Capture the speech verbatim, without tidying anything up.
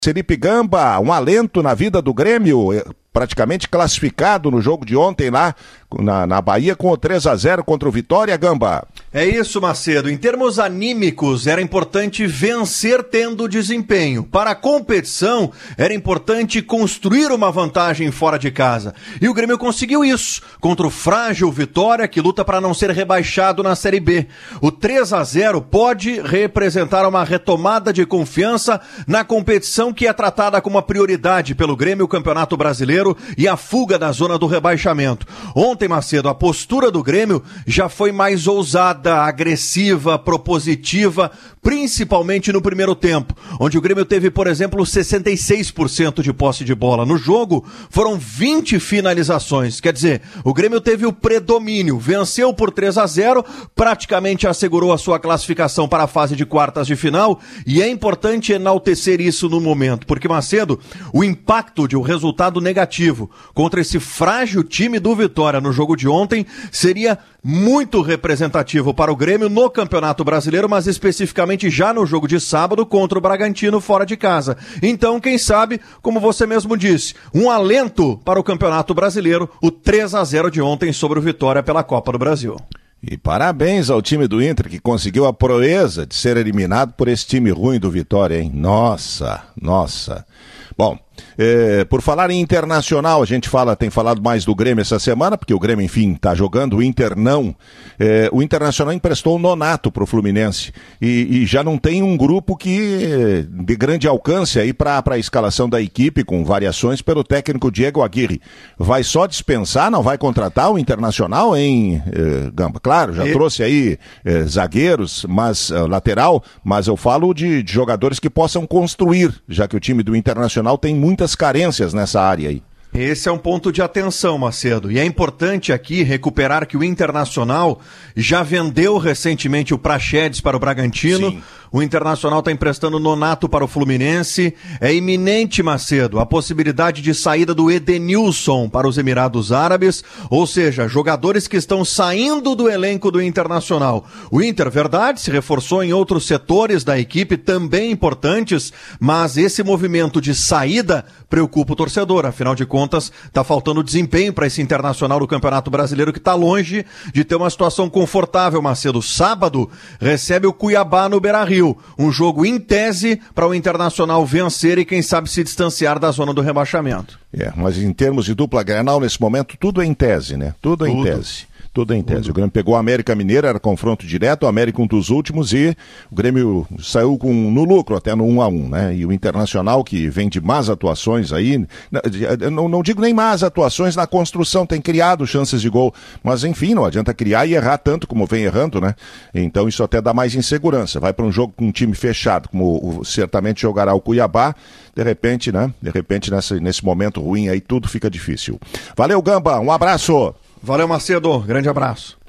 Felipe Gamba, um alento na vida do Grêmio, praticamente classificado no jogo de ontem lá na, na Bahia com o três a zero contra o Vitória, Gamba. É isso, Macedo. Em termos anímicos, era importante vencer tendo desempenho. Para a competição, era importante construir uma vantagem fora de casa. E o Grêmio conseguiu isso, contra o frágil Vitória, que luta para não ser rebaixado na Série B. O três a zero pode representar uma retomada de confiança na competição que é tratada como uma prioridade pelo Grêmio, o Campeonato Brasileiro e a fuga da zona do rebaixamento. Ontem, Macedo, a postura do Grêmio já foi mais ousada, agressiva, propositiva, principalmente no primeiro tempo, onde o Grêmio teve, por exemplo, sessenta e seis por cento de posse de bola. No jogo, foram vinte finalizações, quer dizer, o Grêmio teve o predomínio, venceu por três a zero, praticamente assegurou a sua classificação para a fase de quartas de final, e é importante enaltecer isso no momento, porque, Macedo, o impacto de um resultado negativo contra esse frágil time do Vitória no jogo de ontem seria muito representativo para o Grêmio no Campeonato Brasileiro, mas especificamente já no jogo de sábado contra o Bragantino fora de casa. Então, quem sabe, como você mesmo disse, um alento para o Campeonato Brasileiro, o três a zero de ontem sobre o Vitória pela Copa do Brasil. E parabéns ao time do Inter que conseguiu a proeza de ser eliminado por esse time ruim do Vitória, hein? Nossa, nossa. Bom, é, por falar em Internacional, a gente fala, tem falado mais do Grêmio essa semana, porque o Grêmio, enfim, está jogando, o Inter não. É, o Internacional emprestou o Nonato para o Fluminense e, e já não tem um grupo que de grande alcance aí para a escalação da equipe, com variações pelo técnico Diego Aguirre. Vai só dispensar, não vai contratar o Internacional, hein, é, Gamba? Claro, já e... trouxe aí é, zagueiros, mas é, lateral, mas eu falo de, de jogadores que possam construir, já que o time do Internacional tem muitas carências nessa área aí. Esse é um ponto de atenção, Macedo, e é importante aqui recuperar que o Internacional já vendeu recentemente o Praxedes para o Bragantino. Sim. O Internacional está emprestando o Nonato para o Fluminense. É iminente, Macedo, a possibilidade de saída do Edenilson para os Emirados Árabes, ou seja, jogadores que estão saindo do elenco do Internacional. O Inter, verdade, se reforçou em outros setores da equipe também importantes, mas esse movimento de saída preocupa o torcedor, afinal de contas, está faltando desempenho para esse Internacional do Campeonato Brasileiro que está longe de ter uma situação confortável, Macedo. Sábado recebe o Cuiabá no Beira-Rio. Um jogo em tese para o Internacional vencer e quem sabe se distanciar da zona do rebaixamento. É, mas em termos de dupla Grenal, nesse momento, tudo é em tese, né? Tudo é em tese. Tudo em tese. O Grêmio pegou a América Mineira, era confronto direto, o América um dos últimos e o Grêmio saiu com, no lucro até no um a um, né? E o Internacional, que vem de más atuações aí, não, não digo nem más atuações na construção, tem criado chances de gol, mas enfim, não adianta criar e errar tanto como vem errando, né? Então isso até dá mais insegurança. Vai para um jogo com um time fechado, como o, certamente jogará o Cuiabá, de repente, né? De repente, nessa, nesse momento ruim aí, tudo fica difícil. Valeu, Gamba, um abraço! Valeu, Macedo. Grande abraço.